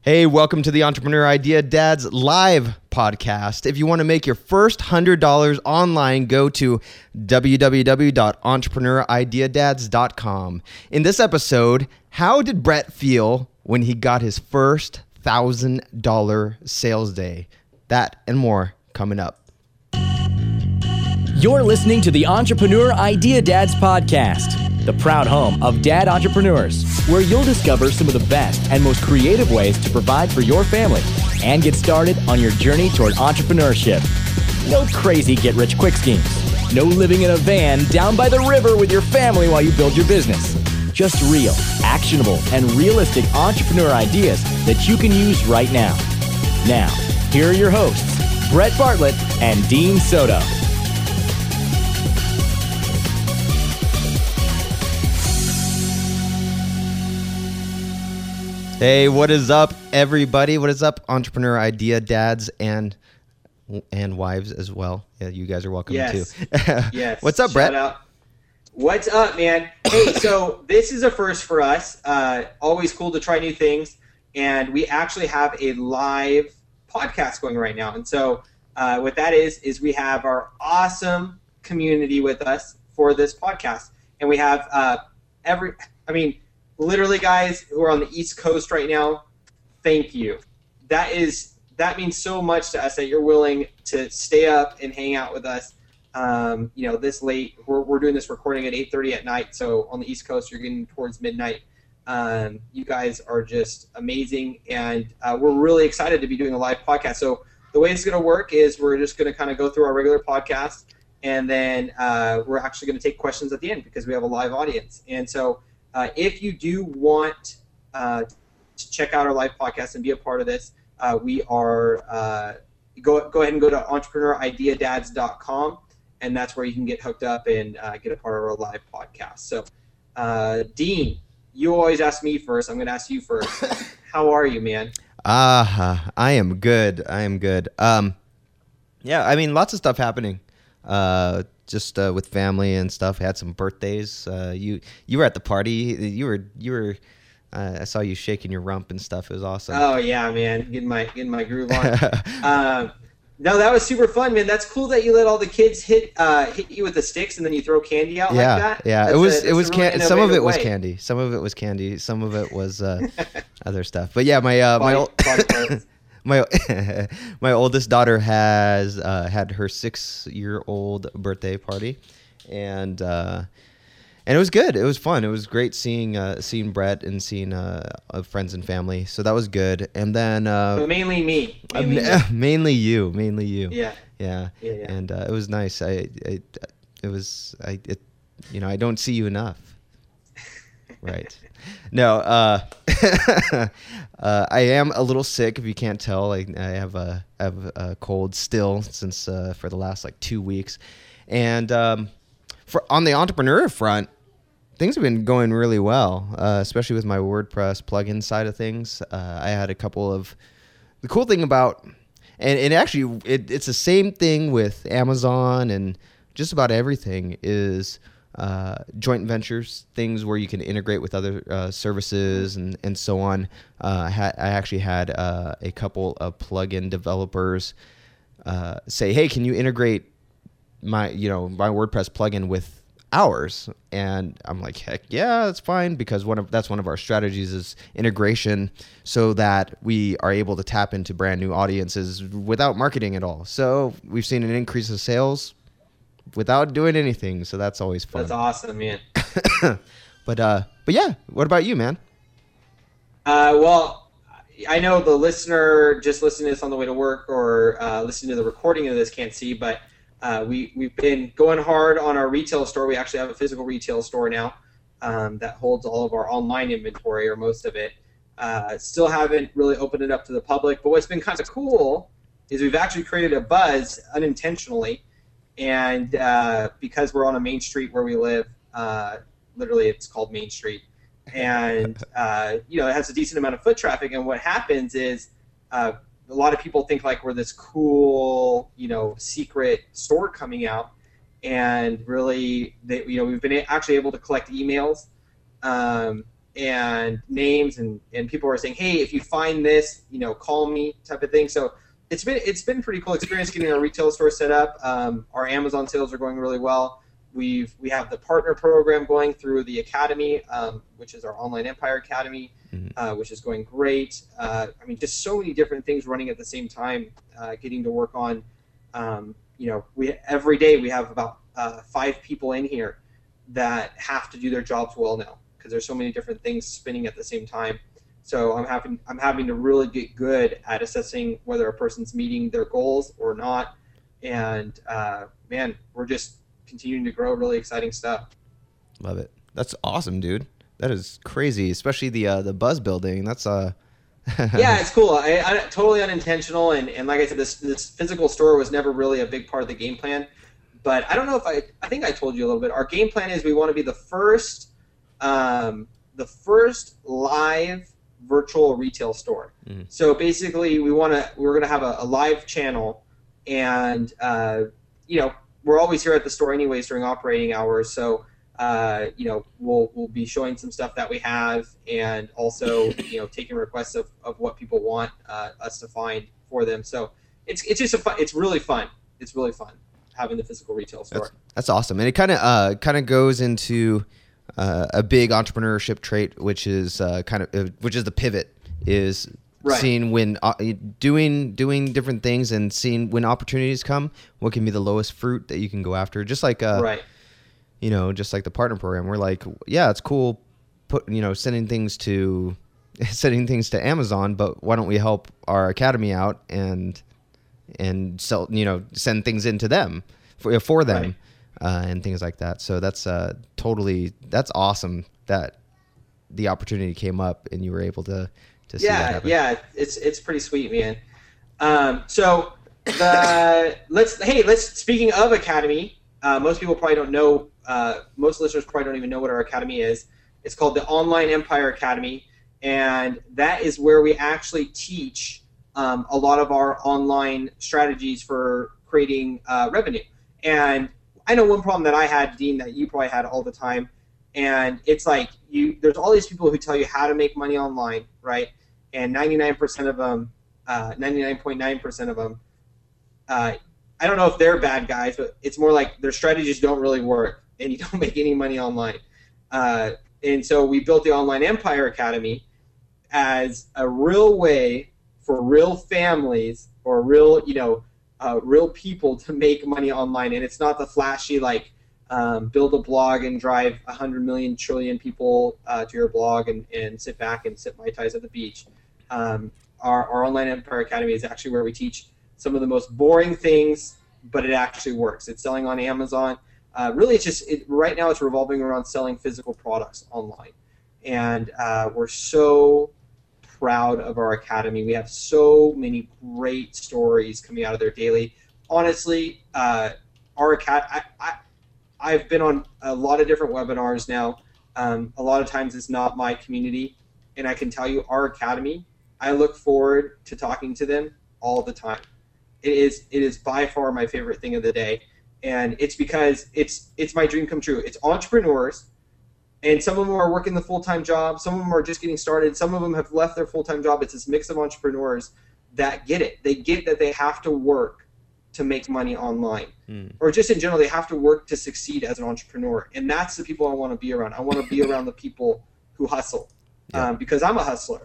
Hey, welcome to the Entrepreneur Idea Dads live podcast. If you want to make your first $100 online, go to www.entrepreneurideadads.com. In this episode, how did Brett feel when he got his first $1,000 sales day? That and more coming up. You're listening to the Entrepreneur Idea Dads podcast, the proud home of dad entrepreneurs, where you'll discover some of the best and most creative ways to provide for your family and get started on your journey toward entrepreneurship. No crazy get-rich-quick schemes. No living in a van down by the river with your family while you build your business. Just real, actionable, and realistic entrepreneur ideas that you can use right now. Now, here are your hosts, Brett Bartlett and Dean Soto. Hey, what is up, everybody? What is up, Entrepreneur Idea Dads and wives as well? Yeah, you guys are welcome too. Yes. What's up, Brett? Out. What's up, man? Hey, so this is a first for us. Always cool to try new things, and we actually have a live podcast going right now. And so what that is we have our awesome community with us for this podcast, and we have literally, guys who are on the East Coast right now, thank you. That means so much to us that you're willing to stay up and hang out with us. This late. We're doing this recording at 8:30 at night, so on the East Coast, you're getting towards midnight. You guys are just amazing, and we're really excited to be doing a live podcast. So the way it's going to work is we're just going to kind of go through our regular podcast, and then we're actually going to take questions at the end because we have a live audience. And so if you do want to check out our live podcast and be a part of this, we are go ahead and go to entrepreneurideadads.com, and that's where you can get hooked up and get a part of our live podcast. So, Dean, you always ask me first. I'm going to ask you first. How are you, man? I am good. Lots of stuff happening. Just with family and stuff. Had some birthdays. You were at the party. You were. I saw you shaking your rump and stuff. It was awesome. Oh yeah, man, getting my groove on. No, that was super fun, man. That's cool that you let all the kids hit you with the sticks and then you throw candy out like that. Yeah, it was candy. Some of it was candy. Some of it was candy. Some of it was other stuff. But yeah, my oldest daughter has had her 6-year-old birthday party, and it was good. It was fun. It was great seeing Brett and seeing friends and family. So that was good. And then mainly me. Mainly you. Yeah. And it was nice. I don't see you enough. Right. No, I am a little sick. If you can't tell, I have a cold still since for the last 2 weeks, and on the entrepreneur front, things have been going really well, especially with my WordPress plugin side of things. I had a couple of the cool thing about, and actually it's the same thing with Amazon and just about everything is. Joint ventures, things where you can integrate with other services and so on. I actually had a couple of plugin developers say, "Hey, can you integrate my WordPress plugin with ours?" And I'm like, "Heck yeah, that's fine," because that's one of our strategies is integration, so that we are able to tap into brand new audiences without marketing at all. So we've seen an increase of sales without doing anything, so that's always fun. That's awesome, man. But yeah, what about you, man? Well, I know the listener just listening to this on the way to work or listening to the recording of this can't see, but we've been going hard on our retail store. We actually have a physical retail store now that holds all of our online inventory, or most of it. Still haven't really opened it up to the public, but what's been kind of cool is we've actually created a buzz unintentionally. And because we're on a main street where we live, literally it's called Main Street, and it has a decent amount of foot traffic. And what happens is a lot of people think we're this cool, secret store coming out, and really, we've been actually able to collect emails and names, and people are saying, hey, if you find this, call me type of thing. So it's been a pretty cool experience getting our retail store set up. Our Amazon sales are going really well. We have the partner program going through the Academy, which is our Online Empire Academy, which is going great. Just so many different things running at the same time, getting to work on. Every day we have about 5 people in here that have to do their jobs well now, because there's so many different things spinning at the same time. So I'm having to really get good at assessing whether a person's meeting their goals or not. And we're just continuing to grow. Really exciting stuff. Love it. That's awesome, dude. That is crazy, especially the buzz building. That's yeah, it's cool. I totally unintentional, and like I said, this physical store was never really a big part of the game plan. But I don't know if I think I told you a little bit. Our game plan is we want to be the first live virtual retail store. Mm-hmm. So basically, we're going to have a live channel, and we're always here at the store anyways during operating hours. So we'll be showing some stuff that we have, and also taking requests of what people want us to find for them. So it's just it's really fun. It's really fun having the physical retail store. That's awesome, and it kind of goes into a big entrepreneurship trait, which is which is the pivot, is right. Seeing when doing different things and seeing when opportunities come, what can be the lowest fruit that you can go after. Just like right. Just like the partner program, we're like, yeah, it's cool, sending things to Amazon, but why don't we help our academy out and sell, send things into them for them. Right. And things like that. So that's that's awesome that the opportunity came up and you were able to see that happen. Yeah, it's pretty sweet, man. So let's speaking of Academy, most people probably don't know. Most listeners probably don't even know what our Academy is. It's called the Online Empire Academy, and that is where we actually teach a lot of our online strategies for creating revenue. And I know one problem that I had, Dean, that you probably had all the time, and it's like there's all these people who tell you how to make money online, right? And 99% of them, 99.9% of them, I don't know if they're bad guys, but it's more like their strategies don't really work, and you don't make any money online. And so we built the Online Empire Academy as a real way for real families or real people to make money online. And it's not the flashy build a blog and drive 100 million trillion people to your blog and sit back and sip Mai Tais at the beach. Our Online Empire Academy is actually where we teach some of the most boring things, but it actually works. It's selling on Amazon. Really, right now it's revolving around selling physical products online. And we're so proud of our academy. We have so many great stories coming out of there daily. Honestly, I've been on a lot of different webinars now. A lot of times it's not my community, and I can tell you our academy, I look forward to talking to them all the time. It is by far my favorite thing of the day, and it's because it's my dream come true. It's entrepreneurs. And some of them are working the full-time job. Some of them are just getting started. Some of them have left their full-time job. It's this mix of entrepreneurs that get it. They get that they have to work to make money online. Or just in general, they have to work to succeed as an entrepreneur. And that's the people I want to be around. I want to be around the people who hustle, because I'm a hustler.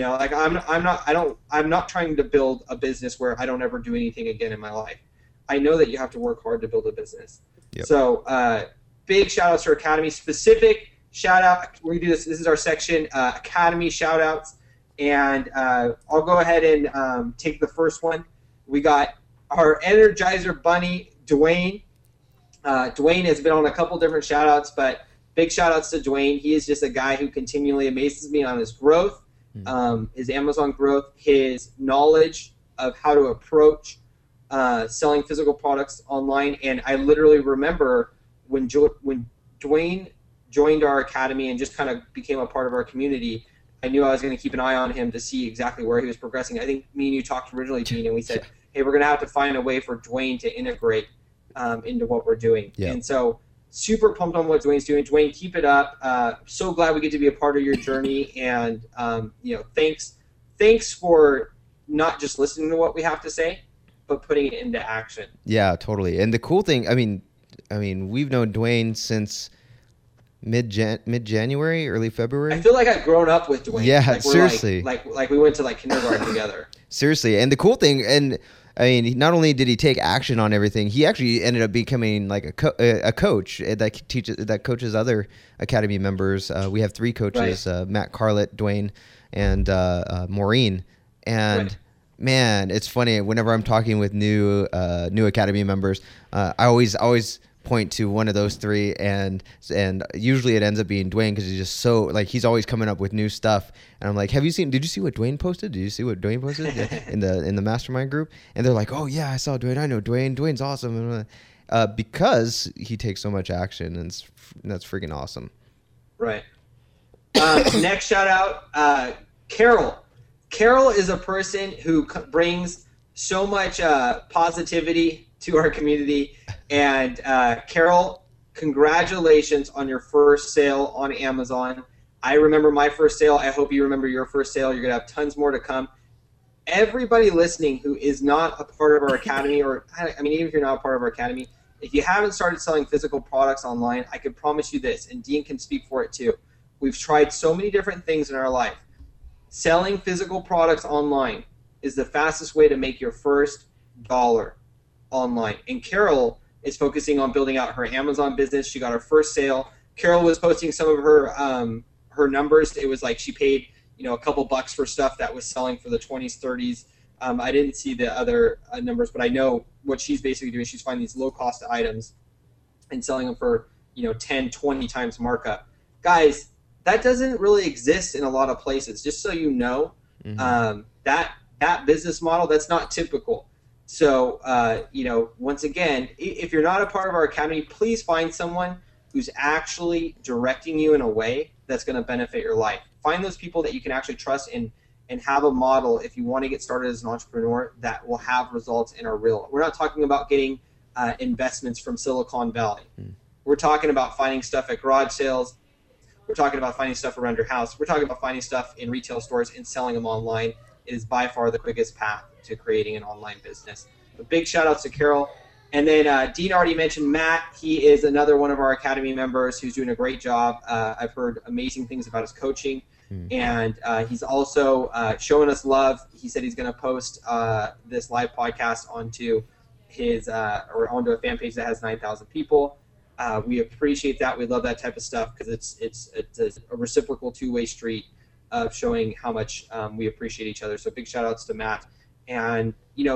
I'm not trying to build a business where I don't ever do anything again in my life. I know that you have to work hard to build a business. Yep. So big shout-outs to our Academy. Specific shout-out, we're going to do this. This is our section, Academy shout-outs. And I'll go ahead and take the first one. We got our Energizer Bunny, Dwayne. Dwayne has been on a couple different shout-outs, but big shout-outs to Dwayne. He is just a guy who continually amazes me on his growth, his Amazon growth, his knowledge of how to approach selling physical products online. And I literally remember when Dwayne joined our academy and just kind of became a part of our community, I knew I was going to keep an eye on him to see exactly where he was progressing. I think me and you talked originally, Gene, and we said, hey, we're going to have to find a way for Dwayne to integrate into what we're doing. Yeah. And so super pumped on what Dwayne's doing. Dwayne, keep it up. So glad we get to be a part of your journey, and thanks for not just listening to what we have to say, but putting it into action. Yeah, totally. And the cool thing, I mean, we've known Dwayne since mid-January, early February. I feel like I've grown up with Dwayne. Yeah, like seriously. Like we went to like kindergarten together. Seriously. And the cool thing, and I mean, not only did he take action on everything, he actually ended up becoming like a coach that coaches other academy members. We have 3 coaches: right. Matt, Carlett, Dwayne, and Maureen. And right. man, it's funny whenever I'm talking with new academy members, I always point to one of those 3, and usually it ends up being Dwayne, because he's just so, like, he's always coming up with new stuff. And I'm like, did you see what Dwayne posted? Did you see what Dwayne posted in the mastermind group? And they're like, oh yeah, I saw Dwayne. I know Dwayne. Dwayne's awesome. Because he takes so much action, and that's freaking awesome. Right. Next shout out, Carol. Carol is a person who brings so much positivity to our community. And Carol, congratulations on your first sale on Amazon. I remember my first sale. I hope you remember your first sale. You're going to have tons more to come. Everybody listening who is not a part of our academy, or I mean, even if you're not a part of our academy, if you haven't started selling physical products online, I can promise you this, and Dean can speak for it too. We've tried so many different things in our life. Selling physical products online is the fastest way to make your first dollar online. And Carol is focusing on building out her Amazon business. She got her first sale. Carol was posting some of her numbers. It was like she paid a couple bucks for stuff that was selling for the 20s, 30s. I didn't see the other numbers, but I know what she's basically doing. She's finding these low-cost items and selling them for 10, 20 times markup. Guys, that doesn't really exist in a lot of places. Just so you know, that business model, that's not typical. So, once again, if you're not a part of our academy, please find someone who's actually directing you in a way that's going to benefit your life. Find those people that you can actually trust and have a model if you want to get started as an entrepreneur that will have results and are real. We're not talking about getting investments from Silicon Valley. We're talking about finding stuff at garage sales. We're talking about finding stuff around your house. We're talking about finding stuff in retail stores and selling them online. It is by far the quickest path to creating an online business. But big shout outs to Carol. And then Dean already mentioned Matt. He is another one of our academy members who's doing a great job. I've heard amazing things about his coaching. And he's also showing us love. He said he's going to post this live podcast onto his onto a fan page that has 9,000 people. We appreciate that. We love that type of stuff because it's a reciprocal two-way street of showing how much we appreciate each other. So big shout outs to Matt. And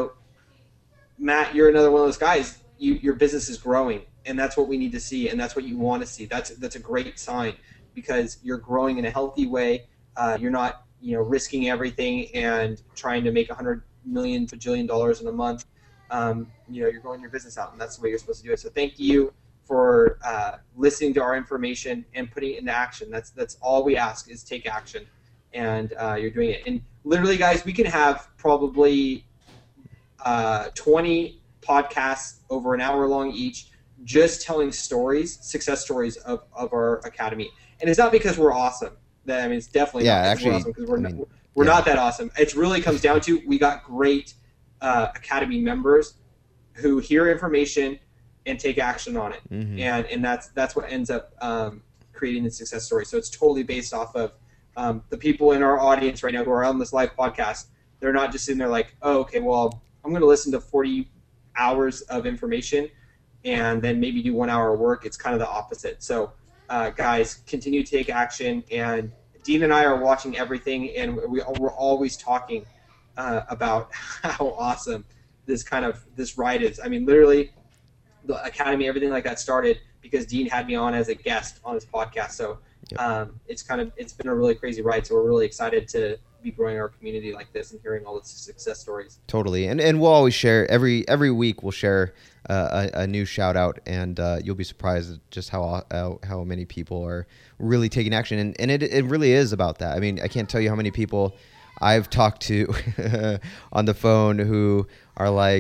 Matt, you're another one of those guys. Your business is growing, and that's what we need to see, and that's what you want to see. That's a great sign because you're growing in a healthy way. You're not risking everything and trying to make $100 million bajillion in a month. You're growing your business out, and that's the way you're supposed to do it. So thank you for listening to our information and putting it into action. That's all we ask is take action, and you're doing it. And literally, guys, we can have probably 20 podcasts over an hour long each, just telling success stories of our academy. And it's not because we're awesome. It's definitely not because we're awesome, because we're not that awesome. It really comes down to we got great academy members who hear information and take action on it. And that's what ends up creating the success story. So it's totally based off of the people in our audience right now who are on this live podcast. They're not just sitting there like, oh, okay, well, I'm going to listen to 40 hours of information and then maybe do 1 hour of work. It's kind of the opposite. So guys, continue to take action. And Dean and I are watching everything, and we're always talking about how awesome this ride is. I mean, literally, the academy, everything like that started because Dean had me on as a guest on his podcast. So it's been a really crazy ride. So we're really excited to be growing our community like this and hearing all the success stories. Totally. And we'll always share every week. We'll share a new shout out, and you'll be surprised at just how many people are really taking action. And it really is about that. I mean, I can't tell you how many people I've talked to on the phone who are like,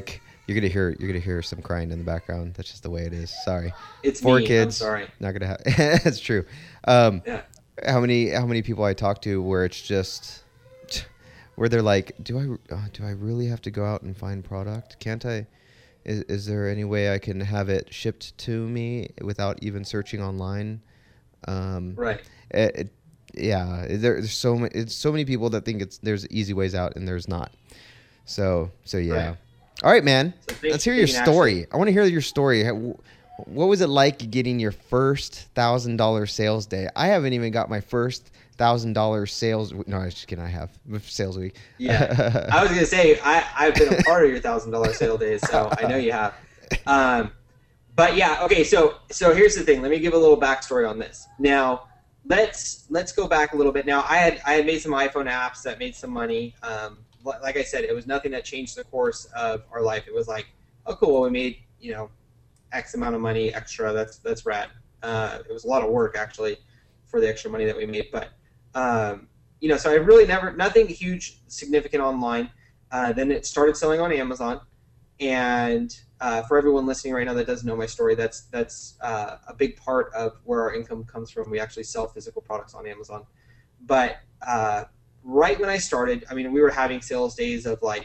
You're gonna hear some crying in the background. That's just the way it is. Sorry. It's 4 me. kids. I'm sorry. Not gonna have. That's true. Yeah. How many people I talk to where it's just where they're like, do I really have to go out and find product? Can't I? Is there any way I can have it shipped to me without even searching online? Right. There's so many people that think there's easy ways out and there's not. So yeah. Right. All right, man. So Let's hear your story. I want to hear your story. What was it like getting your first $1,000 sales day? I haven't even got my first $1,000 sales. No, I'm just kidding. I have sales week. Yeah. I was gonna say I've been a part of your $1,000 sale days, so I know you have. But yeah, okay. So here's the thing. Let me give a little backstory on this. Now, let's go back a little bit. Now, I had made some iPhone apps that made some money. Like I said, it was nothing that changed the course of our life. It was like, oh, cool. Well, we made X amount of money extra. That's rad. It was a lot of work actually for the extra money that we made, but so I really nothing huge significant online. Then it started selling on Amazon, and for everyone listening right now that doesn't know my story, that's a big part of where our income comes from. We actually sell physical products on Amazon, but right when I started, I mean, we were having sales days of like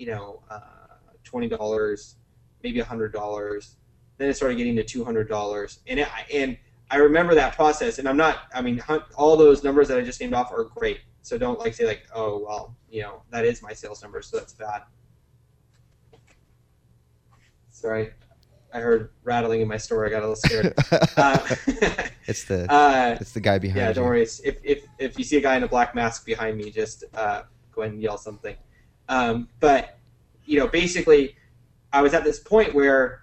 $20, maybe $100. Then it started getting to $200, and I remember that process. And all those numbers that I just named off are great. So don't say like, oh well, that is my sales number, so that's bad. Sorry, I heard rattling in my store. I got a little scared. It's the guy behind you. Yeah, don't worry. If you see a guy in a black mask behind me, just go ahead and yell something. But basically, I was at this point where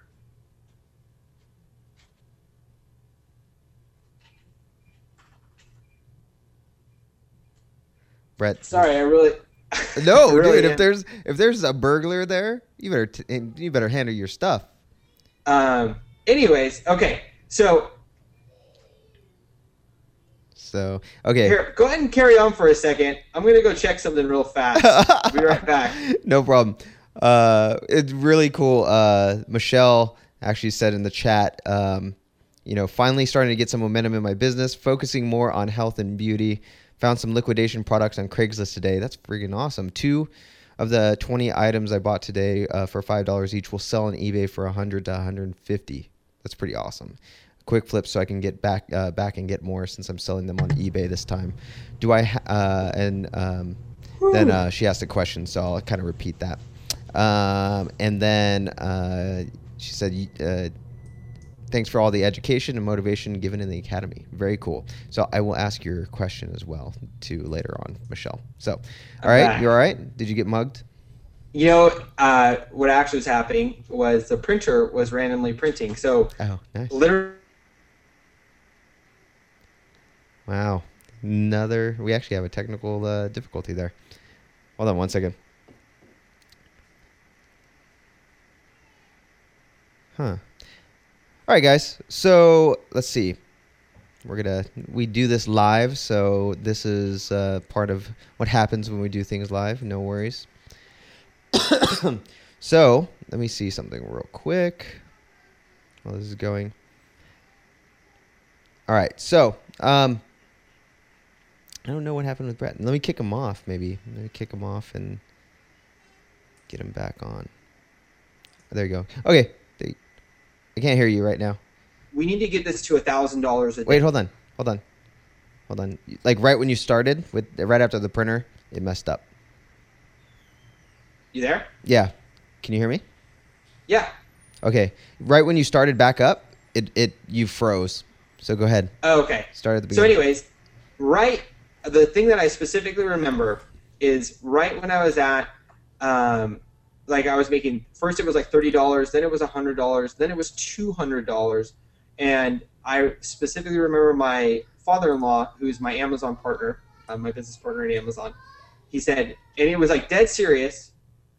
Brett. Sorry, I really. No, really dude. If there's a burglar there, you better handle your stuff. Anyways, okay. So okay. Here, go ahead and carry on for a second. I'm gonna go check something real fast. I'll be right back. No problem. It's really cool. Michelle actually said in the chat, finally starting to get some momentum in my business, focusing more on health and beauty. Found some liquidation products on Craigslist today. That's freaking awesome. 2 of the 20 items I bought today for $5 each will sell on eBay for $100 to $150. That's pretty awesome. Quick flip so I can get back and get more since I'm selling them on eBay this time. Do I? Then she asked a question, so I'll kind of repeat that. And then she said, thanks for all the education and motivation given in the academy. Very cool. So I will ask your question as well later on, Michelle. So, all right, you all right? Did you get mugged? What actually was happening was the printer was randomly printing. So, nice. Literally. Wow. We actually have a technical difficulty there. Hold on one second. Huh. All right, guys. So let's see. We do this live, so this is part of what happens when we do things live. No worries. So let me see something real quick while this is going. All right. So I don't know what happened with Brett. Let me kick him off, maybe. Let me kick him off and get him back on. There you go. Okay. I can't hear you right now. We need to get this to $1,000 a day. Wait, hold on. Like right when you started, right after the printer, it messed up. You there? Yeah. Can you hear me? Yeah. Okay. Right when you started back up, you froze. So go ahead. Oh, okay. Start at the beginning. So anyways, the thing that I specifically remember is right when I was at, I was making, first it was like $30, then it was $100, then it was $200. And I specifically remember my father-in-law, who's my Amazon partner, my business partner at Amazon, he said, and it was like dead serious,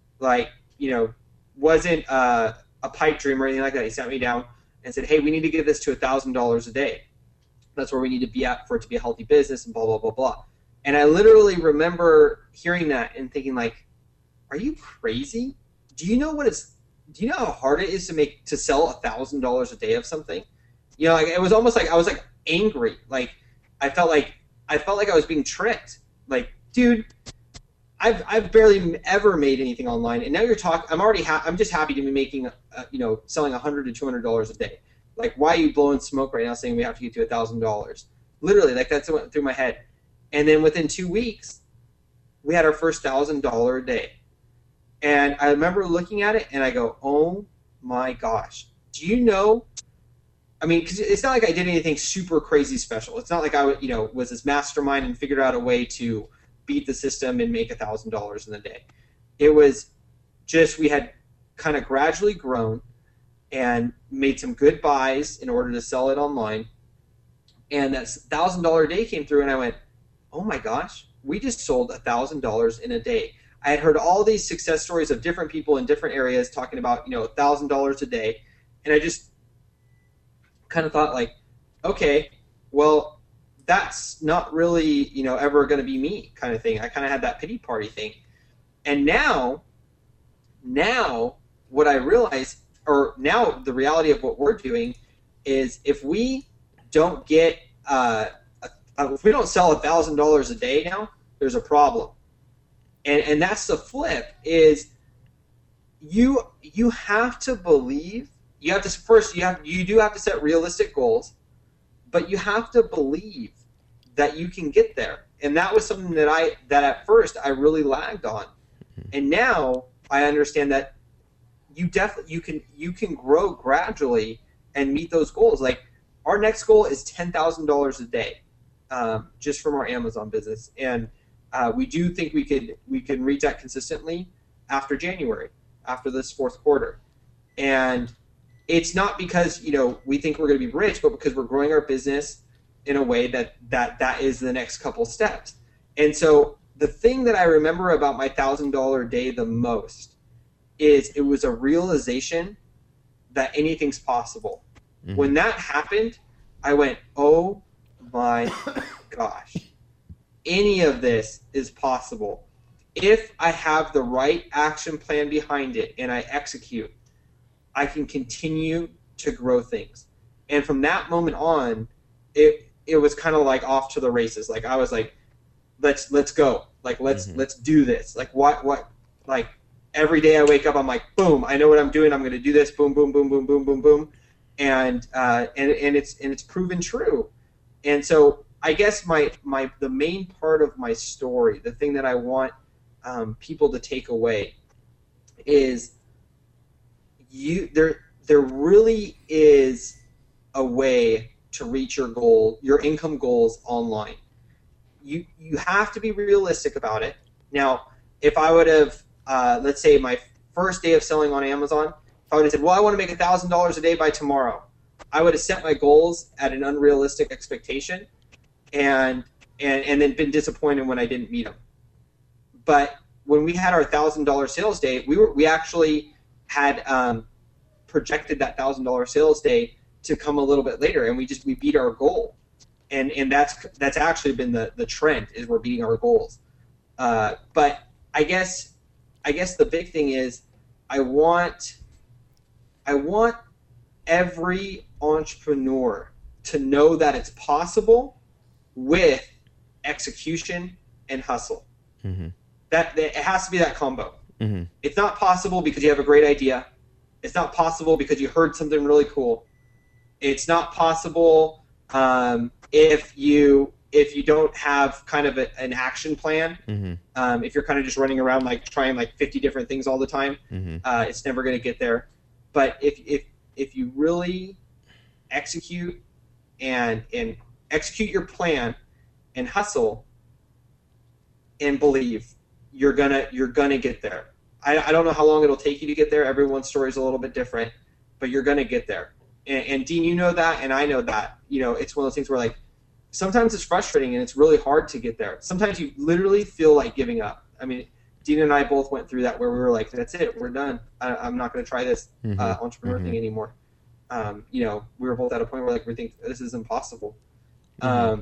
wasn't a pipe dream or anything like that. He sat me down and said, hey, we need to get this to $1,000 a day. That's where we need to be at for it to be a healthy business and blah, blah, blah, blah. And I literally remember hearing that and thinking are you crazy? Do you know what it's do you know how hard it is to sell $1,000 a day of something? You know, like it was almost like I was like angry. Like I felt like I was being tricked. Like, dude, I've barely ever made anything online, and now you're talking. I'm just happy to be making, selling $100 to $200 a day. Like, why are you blowing smoke right now, saying we have to get to $1,000? Literally, like that's what went through my head. And then within 2 weeks, we had our first $1,000 a day. And I remember looking at it, and I go, "Oh my gosh! Do you know?" I mean, because it's not like I did anything super crazy special. It's not like I was this mastermind and figured out a way to beat the system and make $1,000 in a day. It was just we had kind of gradually grown and made some good buys in order to sell it online. And that $1,000 a day came through, and I went, "Oh my gosh, we just sold $1,000 in a day." I had heard all these success stories of different people in different areas talking about, $1,000 a day. And I just kind of thought like, okay, well, that's not really, ever going to be me kind of thing. I kind of had that pity party thing. And now what I realize, or now the reality of what we're doing is if we don't get, if we don't sell $1,000 a day now, there's a problem. And that's the flip is you have to believe, you have to first, you do have to set realistic goals, but you have to believe that you can get there. And that was something that at first I really lagged on. And now I understand that you can grow gradually and meet those goals. Like our next goal is $10,000 a day, just from our Amazon business. And we do think we can reach that consistently after January, after this fourth quarter. And it's not because, we think we're going to be rich, but because we're growing our business in a way that is the next couple steps. And so the thing that I remember about my $1,000 a day the most is it was a realization that anything's possible. Mm-hmm. When that happened, I went, oh my gosh. Any of this is possible. If I have the right action plan behind it and I execute, I can continue to grow things. And from that moment on, it was kind of like off to the races. Like I was like, let's go. Like let's do this. Like what like every day I wake up, I'm like, boom, I know what I'm doing. I'm going to do this. Boom, boom, boom, boom, boom, boom, boom. And it's proven true. And so I guess the main part of my story, the thing that I want people to take away is there really is a way to reach your income goals online. You have to be realistic about it. Now, if I would have, let's say my first day of selling on Amazon, if I would have said, well, I want to make $1,000 a day by tomorrow, I would have set my goals at an unrealistic expectation and then been disappointed when I didn't meet them. But when we had our $1,000 sales day, we actually had projected that $1,000 sales day to come a little bit later, and we beat our goal, and that's actually been the trend, is we're beating our goals. But I guess the big thing is I want every entrepreneur to know that it's possible with execution and hustle. Mm-hmm. That it has to be that combo. Mm-hmm. It's not possible because you have a great idea. It's not possible because you heard something really cool. It's not possible if you don't have kind of an action plan. Mm-hmm. If you're kind of just running around like trying like 50 different things all the time, mm-hmm. It's never going to get there. But if you really execute and execute your plan and hustle and believe, you're gonna get there. I don't know how long it'll take you to get there. Everyone's story is a little bit different, but you're gonna get there. And Dean, you know that, and I know that. It's one of those things where like sometimes it's frustrating and it's really hard to get there. Sometimes you literally feel like giving up. I mean, Dean and I both went through that where we were like, that's it, we're done. I'm not going to try this entrepreneur mm-hmm. thing anymore. We were both at a point where like we think this is impossible. Mm-hmm.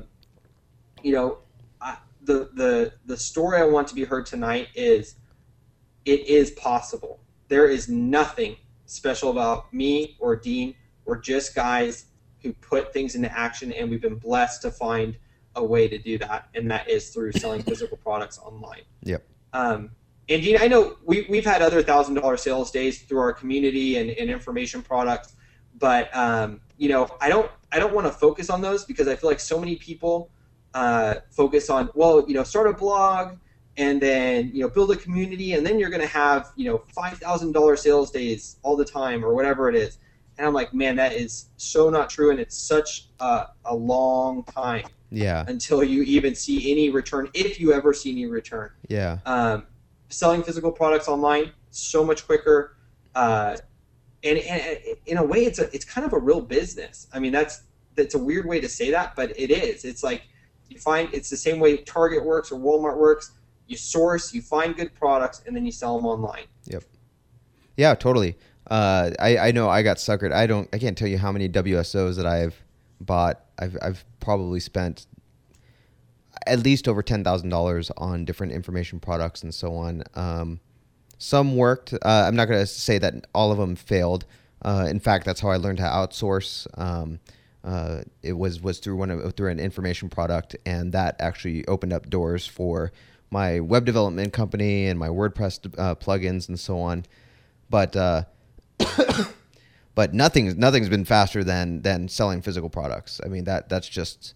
The story I want to be heard tonight is it is possible. There is nothing special about me or Dean. We're just guys who put things into action, and we've been blessed to find a way to do that, and that is through selling physical products online. Yep. And Dean, I know we've had other $1,000 sales days through our community and information products, but you know, I don't want to focus on those because I feel like so many people focus on, well, you know, start a blog and then, you know, build a community, and then you're going to have, you know, $5,000 sales days all the time or whatever it is. And I'm like, man, that is so not true, and it's such a long time. Yeah. Until you even see any return, if you ever see any return. Yeah. Selling physical products online, so much quicker. And in a way, it's kind of a real business. I mean, that's a weird way to say that, but it is. It's like it's the same way Target works or Walmart works. You source, you find good products, and then you sell them online. Yep. Yeah, totally. I know I got suckered. I can't tell you how many WSOs that I've bought. I've probably spent at least over $10,000 on different information products and so on. Some worked. I'm not going to say that all of them failed. In fact, that's how I learned how to outsource. It was through an information product, and that actually opened up doors for my web development company and my WordPress plugins and so on. But but nothing's been faster than selling physical products. I mean, that's just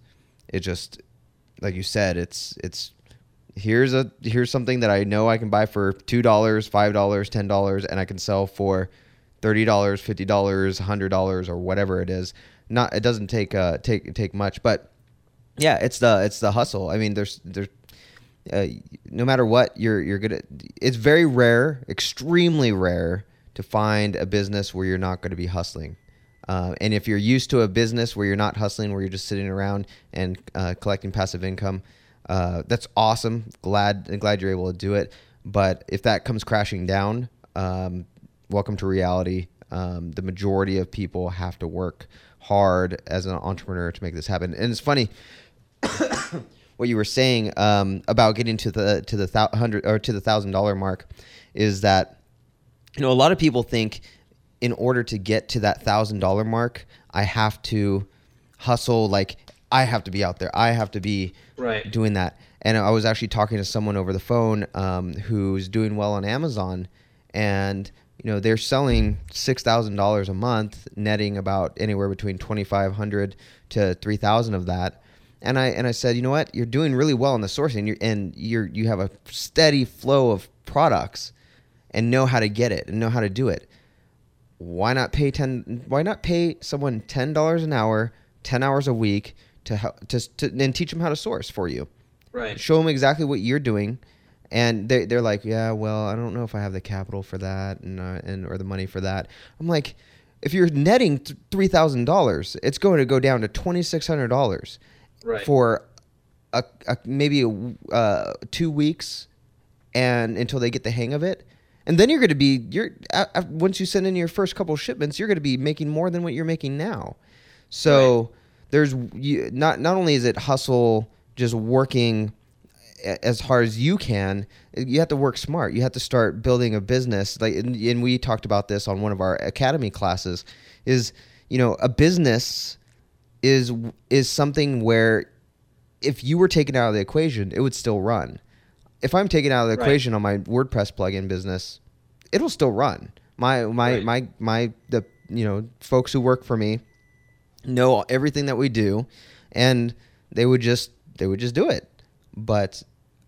like you said, it's here's something that I know I can buy for $2, $5, $10, and I can sell for $30, $50, $100, or whatever it is. It doesn't take much, but yeah, it's the hustle. I mean, there's no matter what, you're gonna. It's very rare, extremely rare, to find a business where you're not going to be hustling. And if you're used to a business where you're not hustling, where you're just sitting around and collecting passive income, that's awesome. Glad you're able to do it. But if that comes crashing down, welcome to reality. The majority of people have to work hard as an entrepreneur to make this happen. And it's funny what you were saying about getting to the $100 or to the $1,000 mark is that, you know, a lot of people think in order to get to that $1,000 mark, I have to hustle. Like, I have to be out there. I have to be doing that. And I was actually talking to someone over the phone who's doing well on Amazon, and you know, they're selling $6,000 a month, netting about anywhere between $2,500 to $3,000 of that. And I said, you know what? You're doing really well in the sourcing, and you have a steady flow of products, and know how to get it and know how to do it. Why not pay someone $10 an hour, 10 hours a week to and teach them how to source for you? Right. Show them exactly what you're doing, and they're like, yeah, well, I don't know if I have the capital for that and or the money for that. I'm like, if you're netting $3,000, it's going to go down to $2,600 for maybe 2 weeks, and until they get the hang of it. And then once you send in your first couple of shipments, you're going to be making more than what you're making now. So there's not only is it hustle, just working as hard as you can, you have to work smart. You have to start building a business. Like, and we talked about this on one of our academy classes, is, you know, a business is something where if you were taken out of the equation, it would still run. If I'm taken out of the equation on my WordPress plugin business, it'll still run. The folks who work for me know everything that we do, and they would just do it. But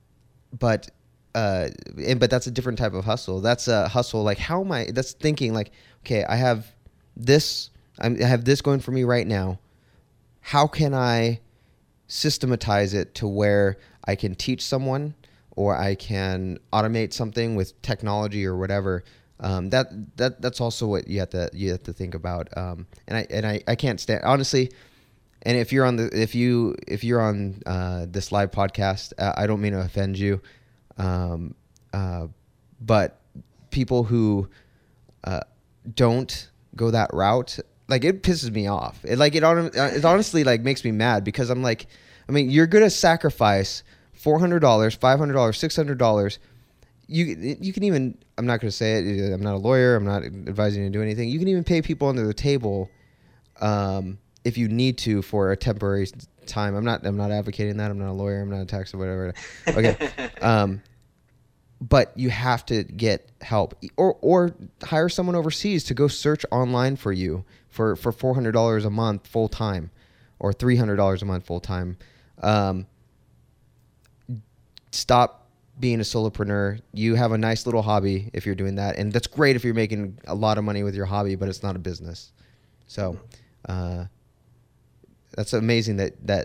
that's a different type of hustle. That's a hustle like, that's thinking like, okay, I have this going for me right now. How can I systematize it to where I can teach someone, or I can automate something with technology or whatever? That's also what you have to think about. And I can't stand, honestly. And if you're on this live podcast, I don't mean to offend you, but people who don't go that route, like, it pisses me off. It honestly like makes me mad, because I'm like, I mean, you're gonna sacrifice $400, $500, $600 you can even, I'm not going to say it, I'm not a lawyer, I'm not advising you to do anything. You can even pay people under the table if you need to for a temporary time. I'm not advocating that. I'm not a lawyer. I'm not a tax or whatever. Okay. But you have to get help or hire someone overseas to go search online for you for $400 a month full time or $300 a month full time. Stop being a solopreneur. You have a nice little hobby if you're doing that, and that's great if you're making a lot of money with your hobby, but it's not a business. So that's amazing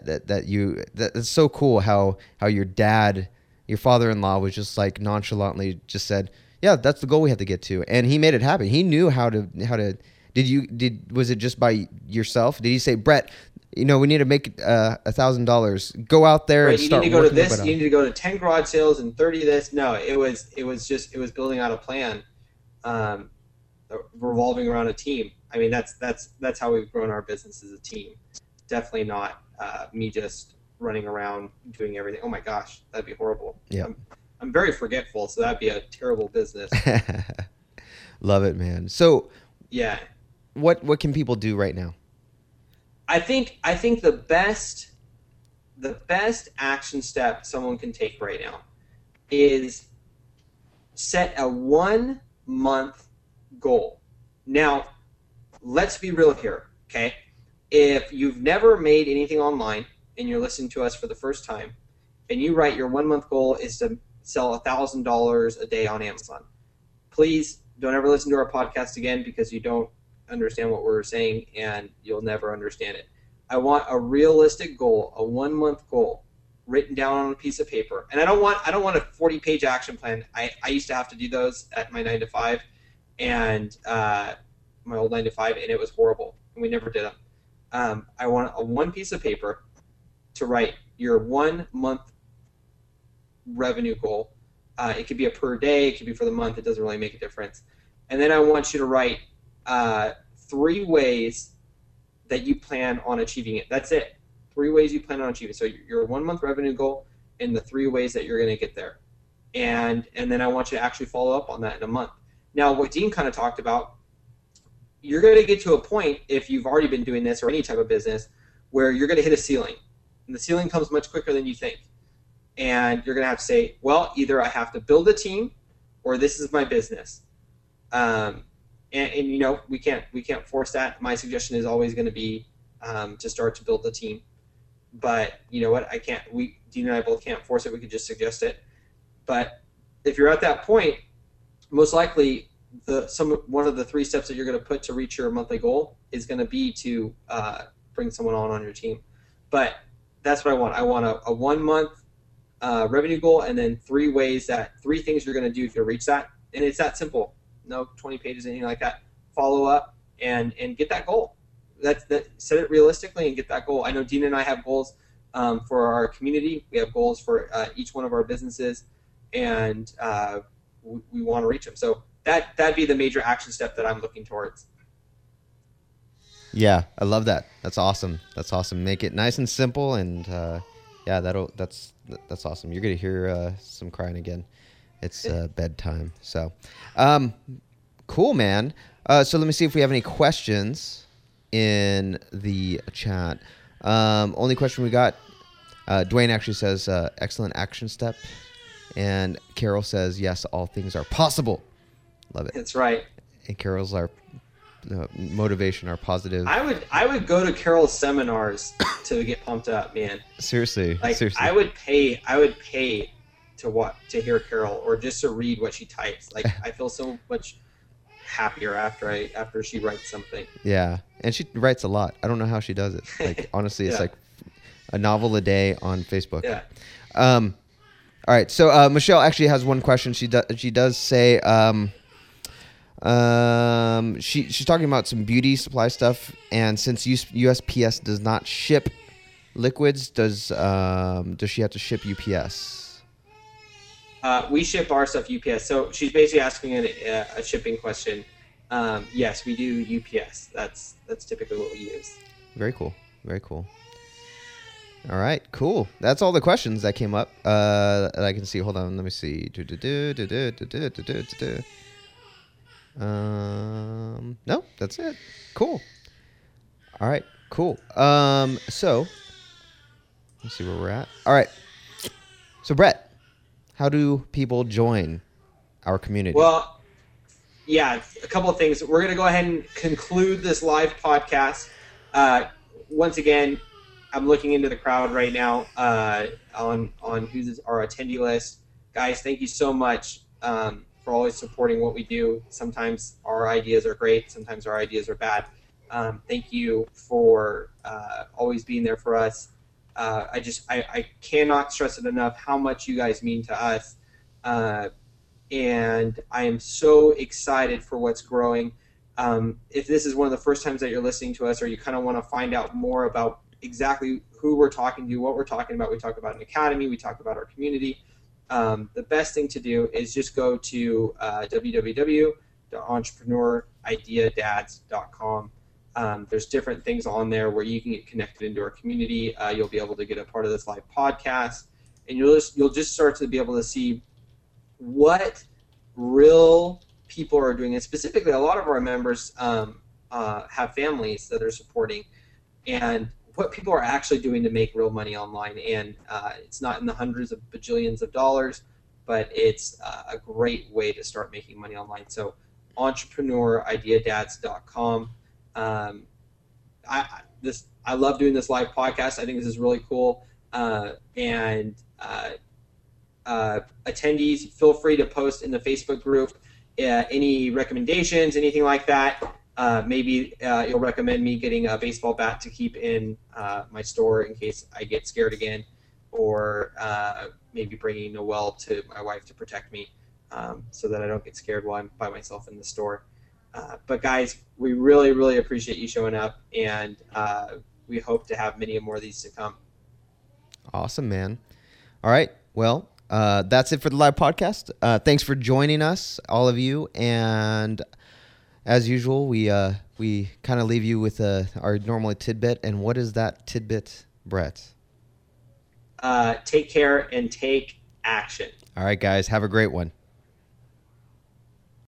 that's so cool how your dad, your father-in-law, was just like nonchalantly just said, yeah, that's the goal we have to get to, and he made it happen. He knew how to. Was it just by yourself? Did he say, Brett, we need to make $1,000. Go out there and start. You need to go to this. You need to go to 10 garage sales and 30 this. No, it was building out a plan, revolving around a team. I mean, that's how we've grown our business as a team. Definitely not me just running around doing everything. Oh my gosh, that'd be horrible. Yeah, I'm very forgetful, so that'd be a terrible business. Love it, man. So yeah, what can people do right now? I think the best action step someone can take right now is set a 1 month goal. Now, let's be real here, okay? If you've never made anything online and you're listening to us for the first time, and you write your 1 month goal is to sell $1,000 a day on Amazon, please don't ever listen to our podcast again because you don't understand what we're saying and you'll never understand it. I want a realistic goal, a 1 month goal written down on a piece of paper. And I don't want a 40-page action plan. I used to have to do those at my 9 to 5 and my old 9 to 5, and it was horrible. And we never did them. I want a one piece of paper to write your 1 month revenue goal. It could be a per day, it could be for the month, it doesn't really make a difference. And then I want you to write 3 ways that you plan on achieving it. That's it. 3 ways you plan on achieving it. So your 1 month revenue goal and the 3 ways that you're going to get there. And then I want you to actually follow up on that in a month. Now, what Dean kind of talked about, you're going to get to a point, if you've already been doing this or any type of business, where you're going to hit a ceiling. And the ceiling comes much quicker than you think. And you're going to have to say, well, either I have to build a team or this is my business. And we can't force that. My suggestion is always going to be to start to build the team. But you know what? Dean and I both can't force it. We could just suggest it. But if you're at that point, most likely one of the 3 steps that you're going to put to reach your monthly goal is going to be to bring someone on your team. But that's what I want. I want a 1 month revenue goal, and then 3 things you're going to do to reach that. And it's that simple. No 20 pages, anything like that. Follow up and get that goal. Set it realistically and get that goal. I know Dean and I have goals for our community. We have goals for each one of our businesses, and we want to reach them. So that'd be the major action step that I'm looking towards. Yeah, I love that. That's awesome. Make it nice and simple, and that's awesome. You're gonna hear some crying again. It's bedtime. So, cool, man. So let me see if we have any questions in the chat. Only question we got, Dwayne actually says, excellent action step. And Carol says, yes, all things are possible. Love it. That's right. And Carol's our motivation, our positive. I would go to Carol's seminars to get pumped up, man. Seriously. I would pay to hear Carol or just to read what she types. Like I feel so much happier after she writes something. Yeah, and she writes a lot. I don't know how she does it. Like honestly, it's like a novel a day on Facebook. Yeah. All right. So Michelle actually has one question. She does say she's talking about some beauty supply stuff, and since USPS does not ship liquids, does she have to ship UPS? We ship our stuff UPS. So she's basically asking a shipping question. Yes, we do UPS. That's typically what we use. Very cool. Very cool. All right, cool. That's all the questions that came up that I can see. Hold on, let me see. No, that's it. Cool. All right, cool. So let's see where we're at. All right. So Brett, how do people join our community? Well, yeah, a couple of things. We're going to go ahead and conclude this live podcast. Once again, I'm looking into the crowd right now on who's our attendee list. Guys, thank you so much for always supporting what we do. Sometimes our ideas are great. Sometimes our ideas are bad. Thank you for always being there for us. I cannot stress it enough how much you guys mean to us. And I am so excited for what's growing. If this is one of the first times that you're listening to us, or you kind of want to find out more about exactly who we're talking to, what we're talking about, we talk about an academy, we talk about our community. The best thing to do is just go to www.entrepreneurideadads.com. There's different things on there where you can get connected into our community. You'll be able to get a part of this live podcast, and you'll just start to be able to see what real people are doing. And specifically, a lot of our members have families that are supporting, and what people are actually doing to make real money online. And it's not in the hundreds of bajillions of dollars, but it's a great way to start making money online. So entrepreneurideadads.com. I love doing this live podcast. I think this is really cool. And attendees, feel free to post in the Facebook group any recommendations, anything like that. Maybe you'll recommend me getting a baseball bat to keep in my store in case I get scared again, or maybe bringing Noelle to my wife to protect me so that I don't get scared while I'm by myself in the store. But guys, we really, really appreciate you showing up, and we hope to have many more of these to come. Awesome, man. All right. Well, that's it for the live podcast. Thanks for joining us, all of you. And as usual, we kind of leave you with our normal tidbit. And what is that tidbit, Brett? Take care and take action. All right, guys. Have a great one.